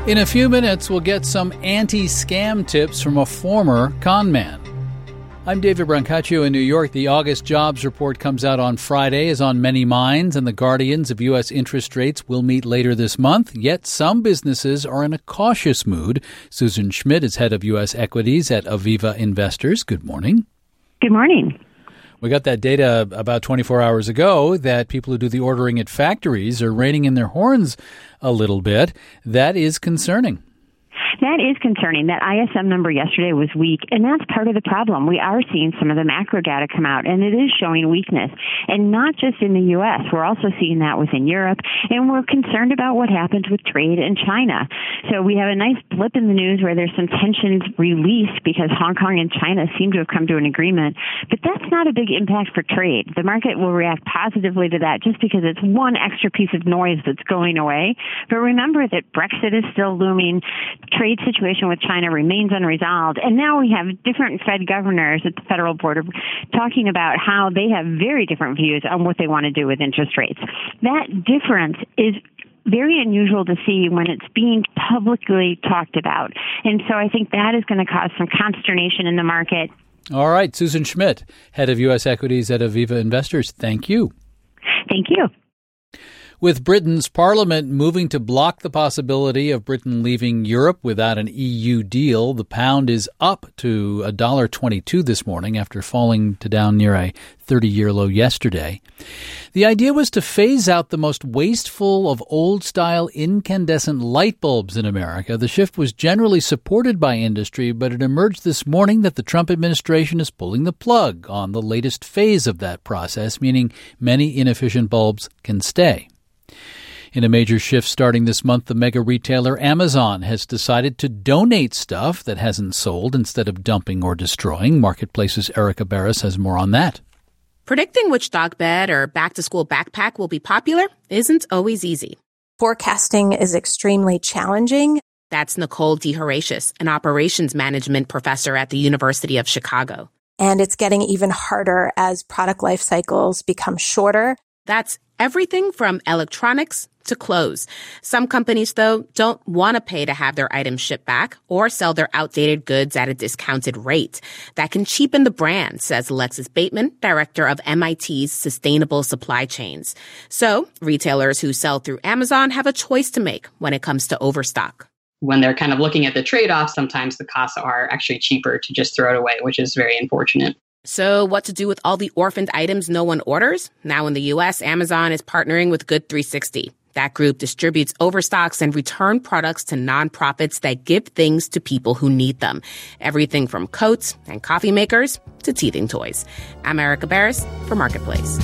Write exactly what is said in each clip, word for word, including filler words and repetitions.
In a few minutes, we'll get some anti-scam tips from a former con man. I'm David Brancaccio in New York. The August jobs report comes out on Friday, is on many minds, and the guardians of U S interest rates will meet later this month. Yet some businesses are in a cautious mood. Susan Schmidt is head of U S equities at Aviva Investors. Good morning. Good morning. We got that data about twenty-four hours ago that people who do the ordering at factories are reining in their horns a little bit. That is concerning. That is concerning. That I S M number yesterday was weak, and that's part of the problem. We are seeing some of the macro data come out, and it is showing weakness. And not just in the U S. We're also seeing that within Europe, and we're concerned about what happens with trade in China. So we have a nice blip in the news where there's some tensions released because Hong Kong and China seem to have come to an agreement. But that's not a big impact for trade. The market will react positively to that just because it's one extra piece of noise that's going away. But remember that Brexit is still looming. Trade situation with China remains unresolved. And now we have different Fed governors at the federal board talking about how they have very different views on what they want to do with interest rates. That difference is very unusual to see when it's being publicly talked about. And so I think that is going to cause some consternation in the market. All right. Susan Schmidt, head of U S equities at Aviva Investors. Thank you. Thank you. With Britain's parliament moving to block the possibility of Britain leaving Europe without an E U deal, the pound is up to one dollar twenty-two this morning after falling to down near a thirty-year low yesterday. The idea was to phase out the most wasteful of old-style incandescent light bulbs in America. The shift was generally supported by industry, but it emerged this morning that the Trump administration is pulling the plug on the latest phase of that process, meaning many inefficient bulbs can stay. In a major shift starting this month, the mega retailer Amazon has decided to donate stuff that hasn't sold instead of dumping or destroying. Marketplace's Erica Barris has more on that. Predicting which dog bed or back-to-school backpack will be popular isn't always easy. Forecasting is extremely challenging. That's Nicole DeHoratius, an operations management professor at the University of Chicago. And it's getting even harder as product life cycles become shorter. That's everything from electronics to clothes. Some companies, though, don't want to pay to have their items shipped back or sell their outdated goods at a discounted rate. That can cheapen the brand, says Alexis Bateman, director of M I T's Sustainable Supply Chains. So retailers who sell through Amazon have a choice to make when it comes to overstock. When they're kind of looking at the trade-offs, sometimes the costs are actually cheaper to just throw it away, which is very unfortunate. So what to do with all the orphaned items no one orders? Now in the U S, Amazon is partnering with Good three sixty. That group distributes overstocks and return products to nonprofits that give things to people who need them. Everything from coats and coffee makers to teething toys. I'm Erica Barris for Marketplace.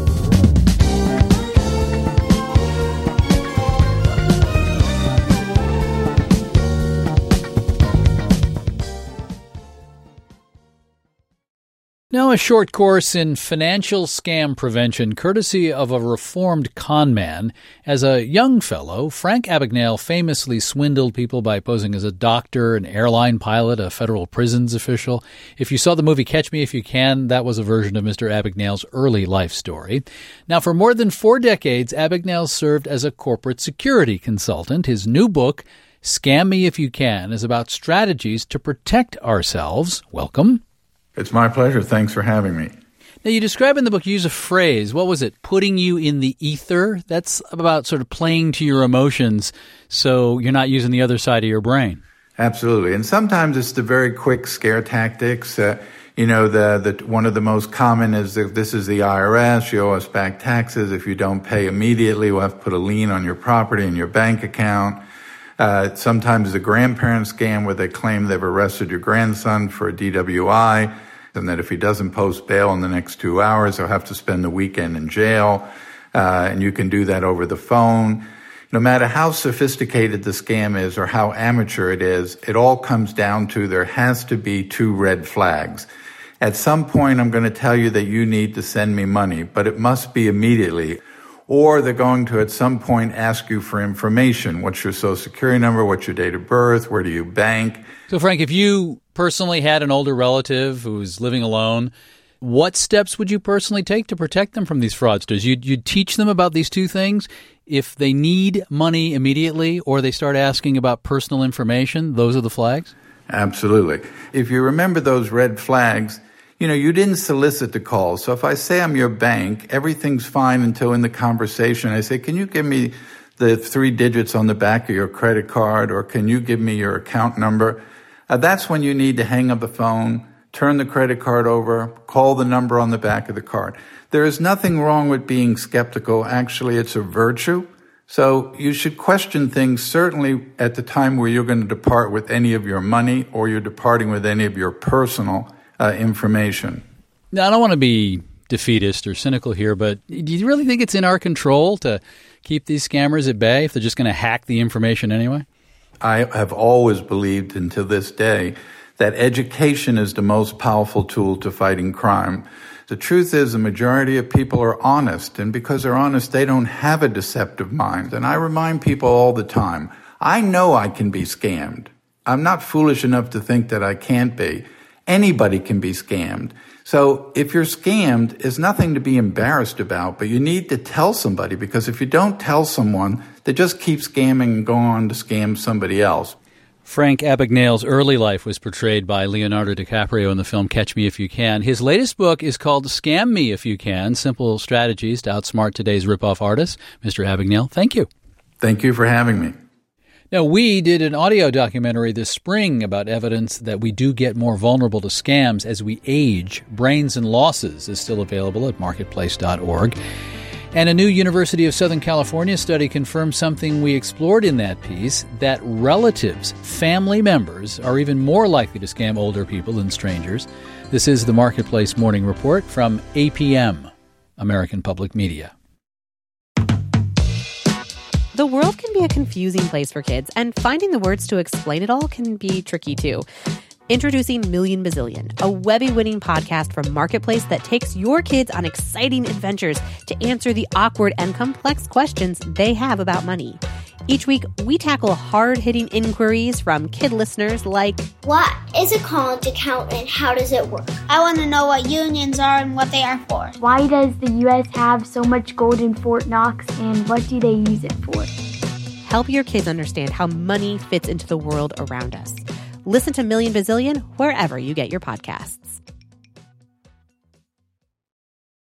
Now a short course in financial scam prevention, courtesy of a reformed con man. As a young fellow, Frank Abagnale famously swindled people by posing as a doctor, an airline pilot, a federal prisons official. If you saw the movie Catch Me If You Can, that was a version of Mister Abagnale's early life story. Now, for more than four decades, Abagnale served as a corporate security consultant. His new book, Scam Me If You Can, is about strategies to protect ourselves. Welcome. It's my pleasure. Thanks for having me. Now, you describe in the book, you use a phrase, what was it, putting you in the ether? That's about sort of playing to your emotions so you're not using the other side of your brain. Absolutely. And sometimes it's the very quick scare tactics. Uh, you know, the, the one of the most common is that this is the I R S. You owe us back taxes. If you don't pay immediately, we'll have to put a lien on your property and your bank account. Uh, sometimes the grandparent scam where they claim they've arrested your grandson for a D W I and that if he doesn't post bail in the next two hours, he'll have to spend the weekend in jail. Uh, and you can do that over the phone. No matter how sophisticated the scam is or how amateur it is, it all comes down to there has to be two red flags. At some point, I'm going to tell you that you need to send me money, but it must be immediately. Or they're going to, at some point, ask you for information. What's your social security number? What's your date of birth? Where do you bank? So, Frank, if you personally had an older relative who was living alone, What steps would you personally take to protect them from these fraudsters? You'd, you'd teach them about these two things. If they need money immediately or they start asking about personal information, those are the flags? Absolutely. If you remember those red flags, you know, you didn't solicit the call. So if I say I'm your bank, everything's fine until in the conversation I say, can you give me the three digits on the back of your credit card, or can you give me your account number? Uh, that's when you need to hang up the phone, turn the credit card over, call the number on the back of the card. There is nothing wrong with being skeptical. Actually, it's a virtue. So you should question things certainly at the time where you're going to depart with any of your money or you're departing with any of your personal uh, information. Now, I don't want to be defeatist or cynical here, but do you really think it's in our control to keep these scammers at bay if they're just going to hack the information anyway? I have always believed until this day that education is the most powerful tool to fighting crime. The truth is the majority of people are honest, and because they're honest, they don't have a deceptive mind. And I remind people all the time, I know I can be scammed. I'm not foolish enough to think that I can't be. Anybody can be scammed. So if you're scammed, there's nothing to be embarrassed about, but you need to tell somebody, because if you don't tell someone, they just keep scamming and go on to scam somebody else. Frank Abagnale's early life was portrayed by Leonardo DiCaprio in the film Catch Me If You Can. His latest book is called Scam Me If You Can, Simple Strategies to Outsmart Today's Ripoff Artists. Mister Abagnale, thank you. Thank you for having me. Now, we did an audio documentary this spring about evidence that we do get more vulnerable to scams as we age. Brains and Losses is still available at marketplace dot org. And a new University of Southern California study confirms something we explored in that piece, that relatives, family members, are even more likely to scam older people than strangers. This is the Marketplace Morning Report from A P M, American Public Media. The world can be a confusing place for kids, and finding the words to explain it all can be tricky too. Introducing Million Bazillion, a Webby-winning podcast from Marketplace that takes your kids on exciting adventures to answer the awkward and complex questions they have about money. Each week, we tackle hard-hitting inquiries from kid listeners like, what is a college account and how does it work? I want to know what unions are and what they are for. Why does the U S have so much gold in Fort Knox, and what do they use it for? Help your kids understand how money fits into the world around us. Listen to Million Bazillion wherever you get your podcasts.